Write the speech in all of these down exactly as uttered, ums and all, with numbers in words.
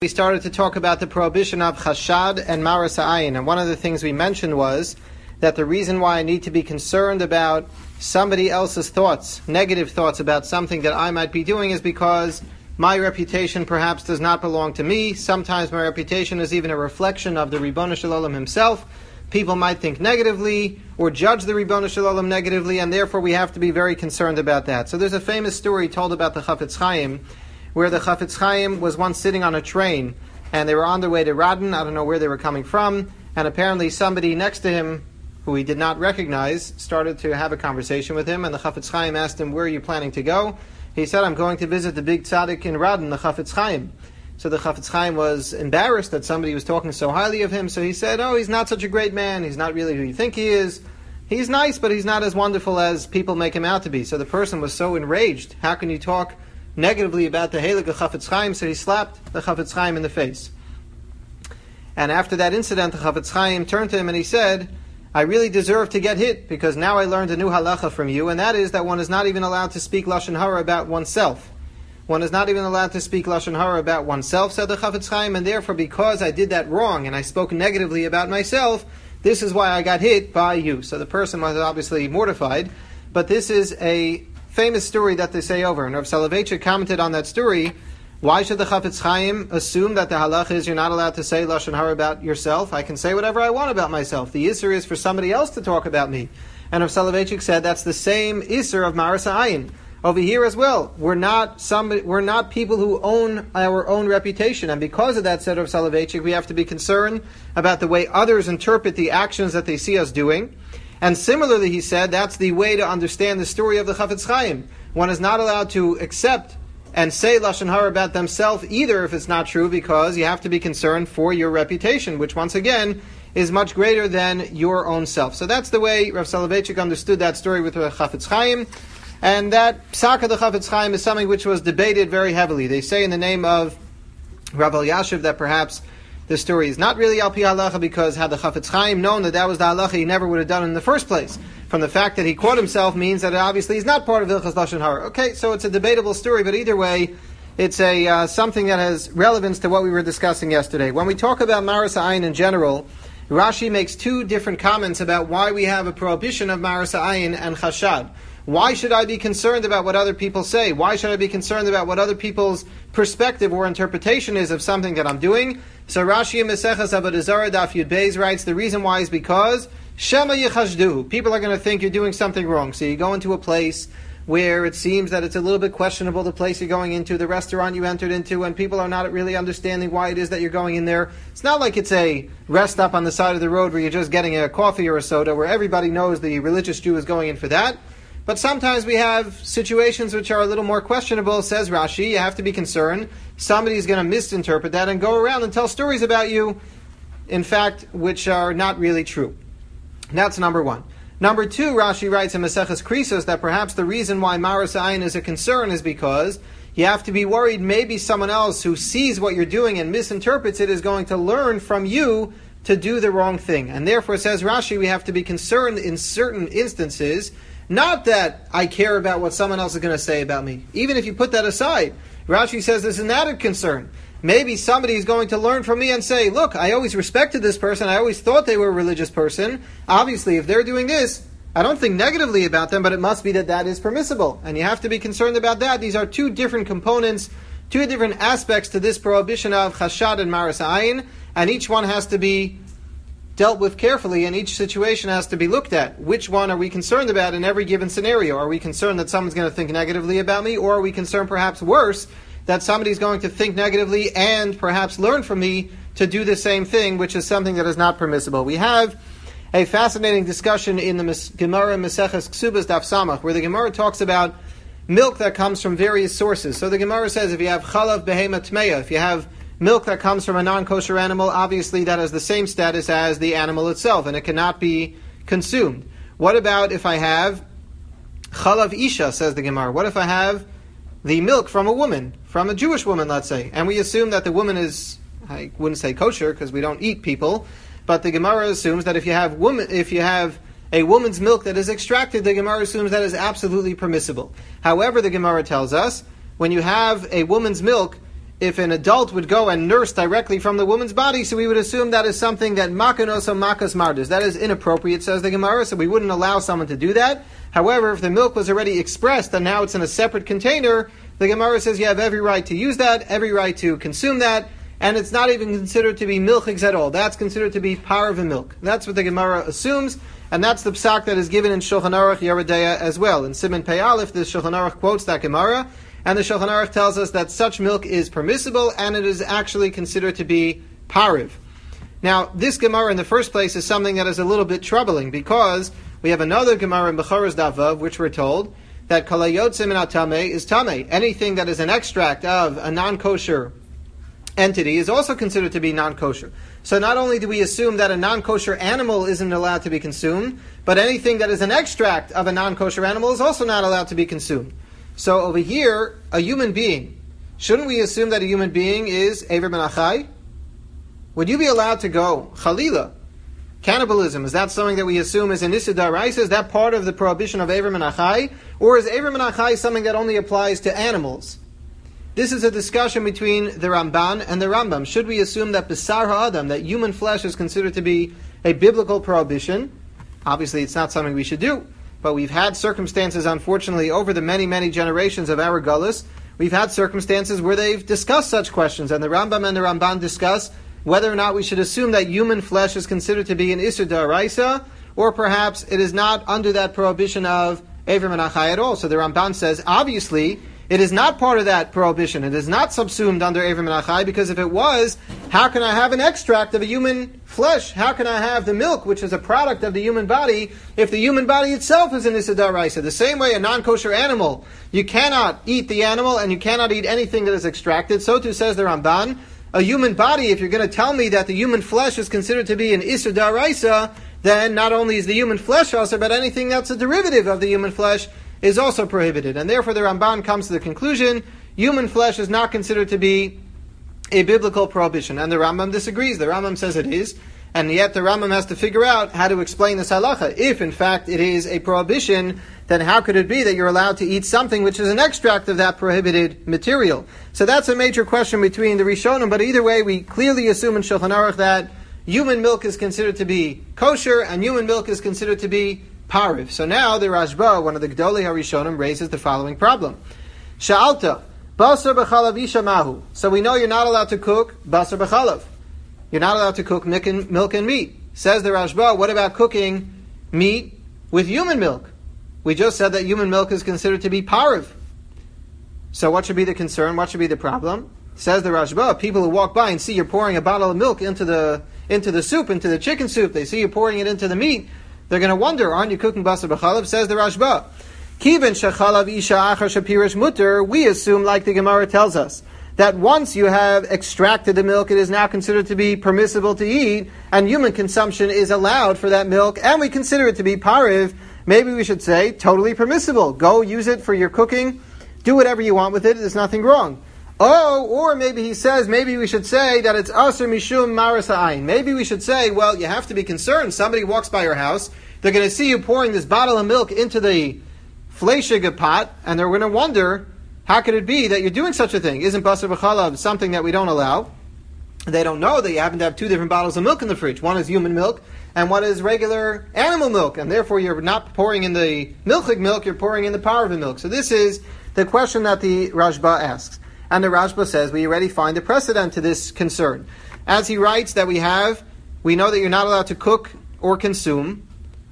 We started to talk about the prohibition of chashad and maras ha'ayin, and one of the things we mentioned was that the reason why I need to be concerned about somebody else's thoughts, negative thoughts about something that I might be doing, is because my reputation perhaps does not belong to me. Sometimes my reputation is even a reflection of the Ribbono Shel Olam himself. People might think negatively or judge the Ribbono Shel Olam negatively, and therefore we have to be very concerned about that. So there's a famous story told about the Chafetz Chaim, where the Chafetz Chaim was once sitting on a train, and they were on their way to Radin. I don't know where they were coming from, and apparently somebody next to him, who he did not recognize, started to have a conversation with him, and the Chafetz Chaim asked him, "Where are you planning to go?" He said, "I'm going to visit the big tzaddik in Radin, the Chafetz Chaim." So the Chafetz Chaim was embarrassed that somebody was talking so highly of him, so he said, "Oh, he's not such a great man, he's not really who you think he is. He's nice, but he's not as wonderful as people make him out to be." So the person was so enraged, "How can you talk negatively about the Heilig of Chafetz Chaim?" So he slapped the Chafetz Chaim in the face. And after that incident, the Chafetz Chaim turned to him and he said, "I really deserve to get hit, because now I learned a new halacha from you, and that is that one is not even allowed to speak Lashon Hara about oneself. One is not even allowed to speak Lashon Hara about oneself," said the Chafetz Chaim, "and therefore because I did that wrong and I spoke negatively about myself, this is why I got hit by you." So the person was obviously mortified, but this is a famous story that they say over. And Rav Soloveitchik commented on that story. Why should the Chafetz Chaim assume that the halacha is you're not allowed to say Lashon Hara about yourself? I can say whatever I want about myself. The Isser is for somebody else to talk about me. And Rav Soloveitchik said that's the same Isser of maras ha'ayin over here as well. We're not somebody, we're not people who own our own reputation, and because of that, said Rav Soloveitchik, we have to be concerned about the way others interpret the actions that they see us doing. And similarly, he said, that's the way to understand the story of the Chafetz Chaim. One is not allowed to accept and say Lashon Hara about themselves either if it's not true, because you have to be concerned for your reputation, which once again is much greater than your own self. So that's the way Rav Soloveitchik understood that story with the Chafetz Chaim. And that psak of the Chafetz Chaim is something which was debated very heavily. They say in the name of Rav Elyashiv that perhaps the story is not really al pi halacha, because had the Chafetz Chaim known that that was the halacha, he never would have done it in the first place. From the fact that he caught himself means that it obviously is not part of Hilchos Lashon Hara. Okay, so it's a debatable story, but either way, it's a uh, something that has relevance to what we were discussing yesterday. When we talk about maras ha'ayin in general, Rashi makes two different comments about why we have a prohibition of maras ha'ayin and chashad. Why should I be concerned about what other people say? Why should I be concerned about what other people's perspective or interpretation is of something that I'm doing? So Rashi in Maseches Avodah Zarah Daf Yud Beis writes, the reason why is because Shema Yichashdu. People are going to think you're doing something wrong. So you go into a place where it seems that it's a little bit questionable, the place you're going into, the restaurant you entered into, and people are not really understanding why it is that you're going in there. It's not like it's a rest stop on the side of the road where you're just getting a coffee or a soda, where everybody knows the religious Jew is going in for that. But sometimes we have situations which are a little more questionable, says Rashi. You have to be concerned. Somebody's going to misinterpret that and go around and tell stories about you, in fact, which are not really true. That's number one. Number two, Rashi writes in Maseches Krisos that perhaps the reason why maras ha'ayin is a concern is because you have to be worried maybe someone else who sees what you're doing and misinterprets it is going to learn from you to do the wrong thing. And therefore, says Rashi, we have to be concerned in certain instances. Not that I care about what someone else is going to say about me. Even if you put that aside, Rashi says there's an added concern. Maybe somebody is going to learn from me and say, look, I always respected this person. I always thought they were a religious person. Obviously, if they're doing this, I don't think negatively about them, but it must be that that is permissible. And you have to be concerned about that. These are two different components, two different aspects to this prohibition of chashad and maras ha'ayin, and each one has to be dealt with carefully, and each situation has to be looked at. Which one are we concerned about in every given scenario? Are we concerned that someone's going to think negatively about me, or are we concerned perhaps worse, that somebody's going to think negatively and perhaps learn from me to do the same thing, which is something that is not permissible? We have a fascinating discussion in the Gemara Maseches Ksubas Daf Samach, where the Gemara talks about milk that comes from various sources. So the Gemara says if you have chalav behema tmeya, if you have milk that comes from a non-kosher animal, obviously that has the same status as the animal itself, and it cannot be consumed. What about if I have chalav isha, says the Gemara? What if I have the milk from a woman, from a Jewish woman, let's say, and we assume that the woman is, I wouldn't say kosher because we don't eat people, but the Gemara assumes that if you have woman, if you have a woman's milk that is extracted, the Gemara assumes that is absolutely permissible. However, the Gemara tells us, when you have a woman's milk if an adult would go and nurse directly from the woman's body, so we would assume that is something that makanoso makas mardas. That is inappropriate, says the Gemara, so we wouldn't allow someone to do that. However, if the milk was already expressed and now it's in a separate container, the Gemara says you have every right to use that, every right to consume that, and it's not even considered to be milchiks at all. That's considered to be parva milk. That's what the Gemara assumes, and that's the psak that is given in Shulchan Aruch Yoreh Deah as well. In Siman Pei Aleph, the Shulchan Aruch quotes that Gemara, and the Shulchan Aruch tells us that such milk is permissible, and it is actually considered to be pariv. Now, this Gemara in the first place is something that is a little bit troubling, because we have another Gemara in Bechoros Daf Vav, which we're told that kol hayotze min hatameh is tameh. Anything that is an extract of a non-kosher entity is also considered to be non-kosher. So not only do we assume that a non-kosher animal isn't allowed to be consumed, but anything that is an extract of a non-kosher animal is also not allowed to be consumed. So over here, a human being, shouldn't we assume that a human being is Eiver ben Achai? Would you be allowed to go, Chalila, cannibalism, is that something that we assume is an Issa D'Oraisa? Is that part of the prohibition of Eiver ben Achai? Or is Eiver ben Achai something that only applies to animals? This is a discussion between the Ramban and the Rambam. Should we assume that B'sar ha'adam, that human flesh, is considered to be a biblical prohibition? Obviously, it's not something we should do. But we've had circumstances, unfortunately, over the many, many generations of our Gullus, we've had circumstances where they've discussed such questions, and the Rambam and the Ramban discuss whether or not we should assume that human flesh is considered to be an Isur D'Oraisa, or perhaps it is not under that prohibition of Eiver ben Achai at all. So the Ramban says, obviously, it is not part of that prohibition. It is not subsumed under Eiver ben Achai, because if it was, how can I have an extract of a human flesh? How can I have the milk, which is a product of the human body, if the human body itself is an Issa D'Oraisa? The same way a non-kosher animal, you cannot eat the animal and you cannot eat anything that is extracted. So too says the Ramban, a human body, if you're going to tell me that the human flesh is considered to be an Issa D'Oraisa, then not only is the human flesh also, but anything that's a derivative of the human flesh is also prohibited. And therefore the Ramban comes to the conclusion, human flesh is not considered to be a biblical prohibition. And the Rambam disagrees. The Rambam says it is. And yet the Rambam has to figure out how to explain this halacha. If in fact it is a prohibition, then how could it be that you're allowed to eat something which is an extract of that prohibited material? So that's a major question between the Rishonim, but either way we clearly assume in Shulchan Aruch that human milk is considered to be kosher and human milk is considered to be pariv. So now the Rashba, one of the Gedolei HaRishonim, raises the following problem. Sha'alta, basar b'chalav isha mahu. So we know you're not allowed to cook basar b'chalav. You're not allowed to cook milk and, milk and meat. Says the Rashba, what about cooking meat with human milk? We just said that human milk is considered to be pariv. So what should be the concern? What should be the problem? Says the Rashba, people who walk by and see you're pouring a bottle of milk into the into the soup, into the chicken soup, they see you pouring it into the meat, they're going to wonder, aren't you cooking basar b'chalav? Says the Rashba, Kiven shechalav isha achar shapirish mutter, we assume, like the Gemara tells us, that once you have extracted the milk, it is now considered to be permissible to eat, and human consumption is allowed for that milk, and we consider it to be pariv. Maybe we should say, totally permissible. Go use it for your cooking, do whatever you want with it, there's nothing wrong. Oh, or maybe he says, maybe we should say that it's asur mishum maras ha'ayin. Maybe we should say, well, you have to be concerned. Somebody walks by your house, they're going to see you pouring this bottle of milk into the fleishiga pot, and they're going to wonder, how could it be that you're doing such a thing? Isn't basar b'chalav something that we don't allow? They don't know that you happen to have two different bottles of milk in the fridge. One is human milk, and one is regular animal milk, and therefore you're not pouring in the milchig milk, you're pouring in the parva milk. So this is the question that the Rashba asks. And the Rashba says, we already find a precedent to this concern. As he writes that we have, we know that you're not allowed to cook or consume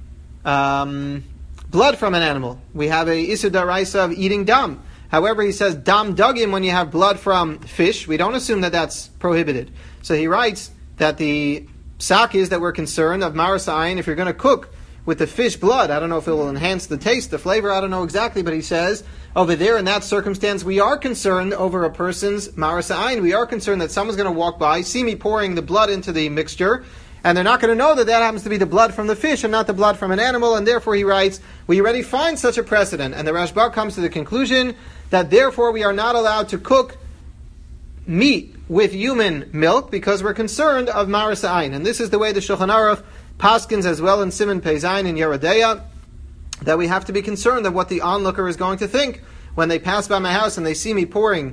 um, blood from an animal. We have a Isur D'Oraisa of eating dam. However, he says, dam dugim, when you have blood from fish, we don't assume that that's prohibited. So he writes that the psak is that we're concerned of maras ha'ayin, if you're going to cook with the fish blood, I don't know if it will enhance the taste, the flavor, I don't know exactly, but he says, over there in that circumstance, we are concerned over a person's maras ha'ayin. We are concerned that someone's going to walk by, see me pouring the blood into the mixture, and they're not going to know that that happens to be the blood from the fish and not the blood from an animal, and therefore he writes, we already find such a precedent. And the Rashba comes to the conclusion that therefore we are not allowed to cook meat with human milk because we're concerned of maras ha'ayin. And this is the way the Shulchan Aruch paskins as well in Siman Pei Zayin in Yoreh Deah, that we have to be concerned of what the onlooker is going to think when they pass by my house and they see me pouring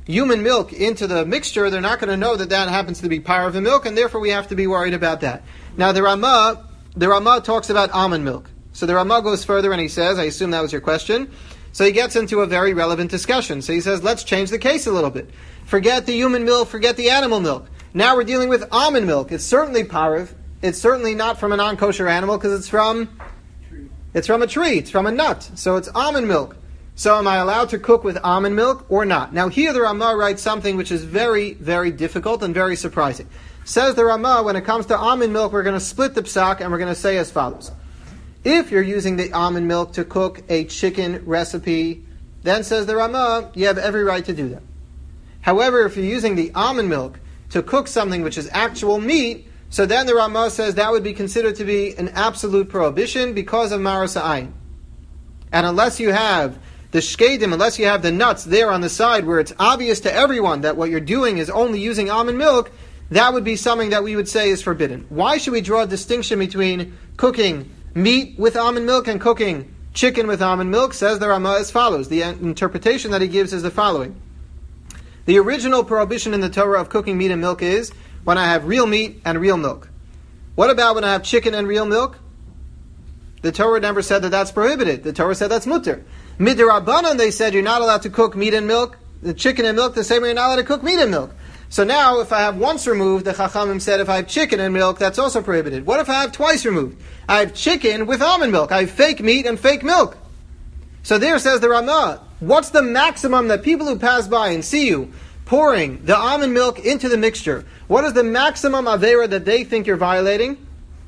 human milk into the mixture, they're not going to know that that happens to be parva milk, and therefore we have to be worried about that. Now the Ramah, the Ramah talks about almond milk. So the Ramah goes further and he says, I assume that was your question, so he gets into a very relevant discussion. So he says, let's change the case a little bit. Forget the human milk, forget the animal milk. Now we're dealing with almond milk. It's certainly parv. It's certainly not from a non-kosher animal because it's from it's from a tree. It's from a nut. So it's almond milk. So am I allowed to cook with almond milk or not? Now here the Ramah writes something which is very, very difficult and very surprising. Says the Ramah, when it comes to almond milk, we're going to split the psak and we're going to say as follows. If you're using the almond milk to cook a chicken recipe, then says the Ramah, you have every right to do that. However, if you're using the almond milk to cook something which is actual meat, so then the Ramah says that would be considered to be an absolute prohibition because of maras ha'ayin. And unless you have the shkedim, unless you have the nuts there on the side where it's obvious to everyone that what you're doing is only using almond milk, that would be something that we would say is forbidden. Why should we draw a distinction between cooking meat with almond milk and cooking chicken with almond milk? Says the Ramah as follows. The interpretation that he gives is the following. The original prohibition in the Torah of cooking meat and milk is when I have real meat and real milk. What about when I have chicken and real milk? The Torah never said that that's prohibited. The Torah said that's mutter. Midrabanan, they said you're not allowed to cook meat and milk, the chicken and milk, the same way you're not allowed to cook meat and milk. So now, if I have once removed, the Chachamim said if I have chicken and milk, that's also prohibited. What if I have twice removed? I have chicken with almond milk. I have fake meat and fake milk. So there says the Ramah, what's the maximum that people who pass by and see you pouring the almond milk into the mixture, what is the maximum avera that they think you're violating?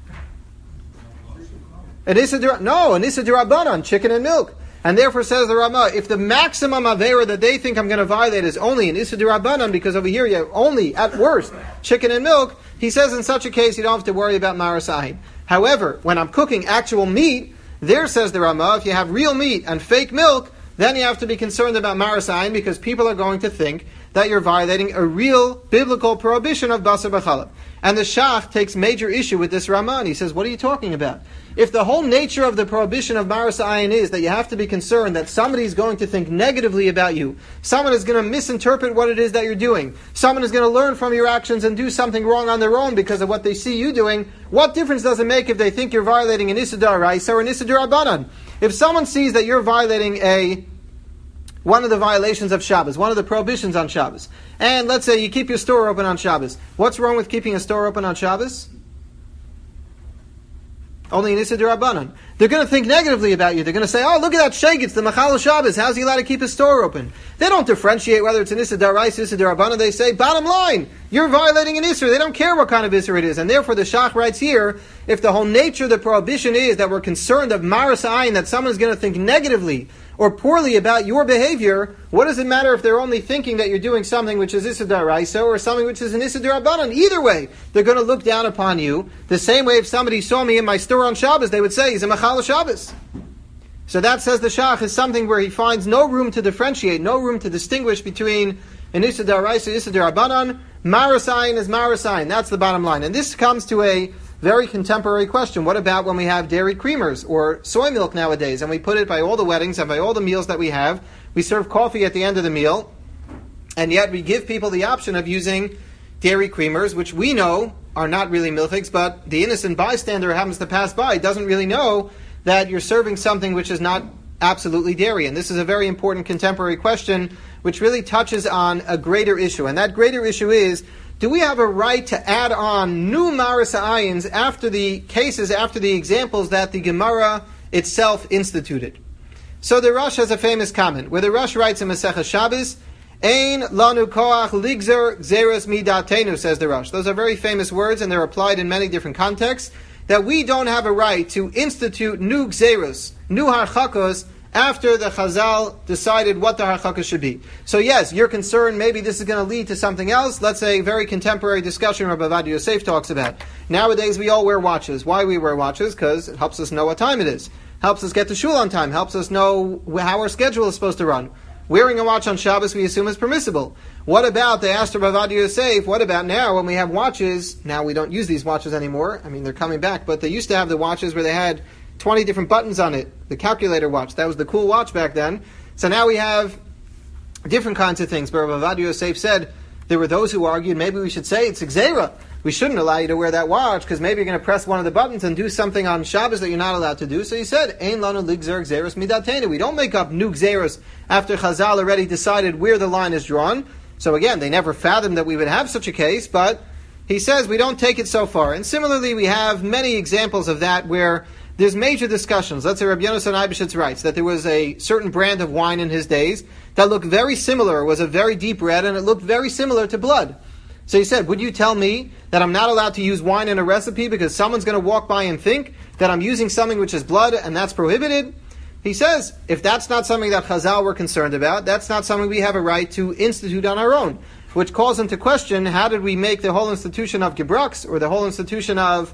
An issa d'ra- no, an issa d'Rabbanan, chicken and milk. And therefore says the Ramah, if the maximum avera that they think I'm going to violate is only an issa d'Rabbanan, because over here you have only, at worst, chicken and milk, he says in such a case you don't have to worry about maras ha'ayin. However, when I'm cooking actual meat, there says the Ramah, if you have real meat and fake milk, then you have to be concerned about maras ha'ayin because people are going to think that you're violating a real biblical prohibition of basar b'chalab. And the Shach takes major issue with this Ramah. He says, what are you talking about? If the whole nature of the prohibition of maras ha'ayin is that you have to be concerned that somebody is going to think negatively about you, someone is going to misinterpret what it is that you're doing, someone is going to learn from your actions and do something wrong on their own because of what they see you doing, what difference does it make if they think you're violating an issa d'oraisa or an issa d'Rabbanan? If someone sees that you're violating a one of the violations of Shabbos, one of the prohibitions on Shabbos, and let's say you keep your store open on Shabbos, what's wrong with keeping a store open on Shabbos? Only an issa d'Rabbanan. They're going to think negatively about you. They're going to say, oh, look at that sheikh, it's the Machal Shabbos. How's he allowed to keep his store open? They don't differentiate whether it's an issa d'Oraisa, issa d'Rabbanan. They say, bottom line, you're violating an issa. They don't care what kind of issa it is. And therefore the Shach writes here, if the whole nature of the prohibition is that we're concerned of maras ha'ayin, that someone is going to think negatively or poorly about your behavior, what does it matter if they're only thinking that you're doing something which is issa d'Oraisa or something which is an issa d'Rabbanan? Either way, they're going to look down upon you. The same way if somebody saw me in my store on Shabbos, they would say, he's a Machal Shabbos. So that, says the Shach, is something where he finds no room to differentiate, no room to distinguish between an issa d'Oraisa and issa d'Rabbanan. Maras ha'ayin is maras ha'ayin. That's the bottom line. And this comes to a very contemporary question. What about when we have dairy creamers or soy milk nowadays, and we put it by all the weddings and by all the meals that we have? We serve coffee at the end of the meal, and yet we give people the option of using dairy creamers, which we know are not really milchiks, but the innocent bystander who happens to pass by doesn't really know that you're serving something which is not absolutely dairy. And this is a very important contemporary question which really touches on a greater issue. And that greater issue is, do we have a right to add on new maras ha'ayins after the cases, after the examples that the Gemara itself instituted? So the Rosh has a famous comment, where the Rosh writes in Masechah Shabbos, Ein lanu koach ligzer gzeros midatenu, says the Rosh. Those are very famous words, and they're applied in many different contexts, that we don't have a right to institute new gzeros, new harchakos, after the Chazal decided what the harchakos should be. So yes, you're concerned maybe this is going to lead to something else. Let's say a very contemporary discussion Rabbi Ovadia Yosef talks about. Nowadays we all wear watches. Why we wear watches? Because it helps us know what time it is. Helps us get to shul on time. Helps us know how our schedule is supposed to run. Wearing a watch on Shabbos we assume is permissible. What about, they asked Rabbi Ovadia Yosef, what about now when we have watches? Now we don't use these watches anymore. I mean, they're coming back, but they used to have the watches where they had twenty different buttons on it. The calculator watch. That was the cool watch back then. So now we have different kinds of things. But Rav Ovadia Yosef said there were those who argued maybe we should say it's Gzeira. We shouldn't allow you to wear that watch because maybe you're going to press one of the buttons and do something on Shabbos that you're not allowed to do. So he said, Ein lanu ligzer gzeros midatenu. We don't make up new gzeros after Chazal already decided where the line is drawn. So again, they never fathomed that we would have such a case, but he says we don't take it so far. And similarly, we have many examples of that where there's major discussions. Let's say Rabbi Yonasan Eibeshitz writes that there was a certain brand of wine in his days that looked very similar, was a very deep red, and it looked very similar to blood. So he said, would you tell me that I'm not allowed to use wine in a recipe because someone's going to walk by and think that I'm using something which is blood and that's prohibited? He says, if that's not something that Chazal were concerned about, that's not something we have a right to institute on our own, which calls into question, how did we make the whole institution of Gebrux, or the whole institution of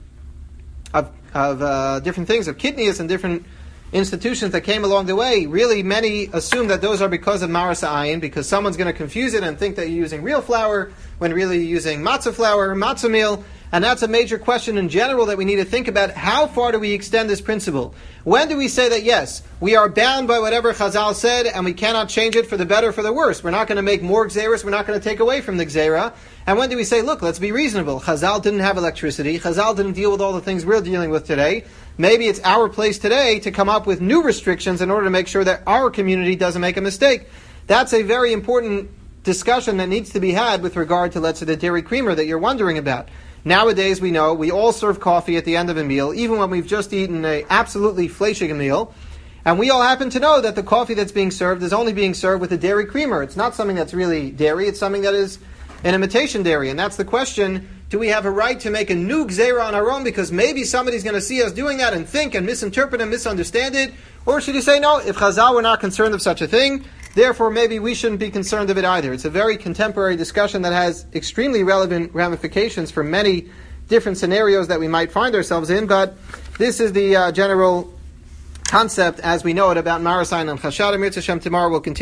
of, of uh, different things, of kidneys and different institutions that came along the way? Really, many assume that those are because of Maras Ayin, because someone's going to confuse it and think that you're using real flour, when really you're using matzah flour, matzah meal, and that's a major question in general that we need to think about. How far do we extend this principle? When do we say that, yes, we are bound by whatever Chazal said, and we cannot change it for the better or for the worse? We're not going to make more Gzeras, we're not going to take away from the Gzera. And when do we say, look, let's be reasonable. Chazal didn't have electricity, Chazal didn't deal with all the things we're dealing with today. Maybe it's our place today to come up with new restrictions in order to make sure that our community doesn't make a mistake. That's a very important discussion that needs to be had with regard to, let's say, the dairy creamer that you're wondering about. Nowadays, we know we all serve coffee at the end of a meal, even when we've just eaten a absolutely fleshig meal. And we all happen to know that the coffee that's being served is only being served with a dairy creamer. It's not something that's really dairy, it's something that is an imitation dairy. And that's the question, do we have a right to make a new gzeira on our own because maybe somebody's going to see us doing that and think and misinterpret and misunderstand it? Or should you say, no, if Chazal were not concerned of such a thing, therefore maybe we shouldn't be concerned of it either? It's a very contemporary discussion that has extremely relevant ramifications for many different scenarios that we might find ourselves in, but this is the uh, general concept as we know it about Maras Ayin and Chashad. Mir Tzashem, tomorrow we'll continue.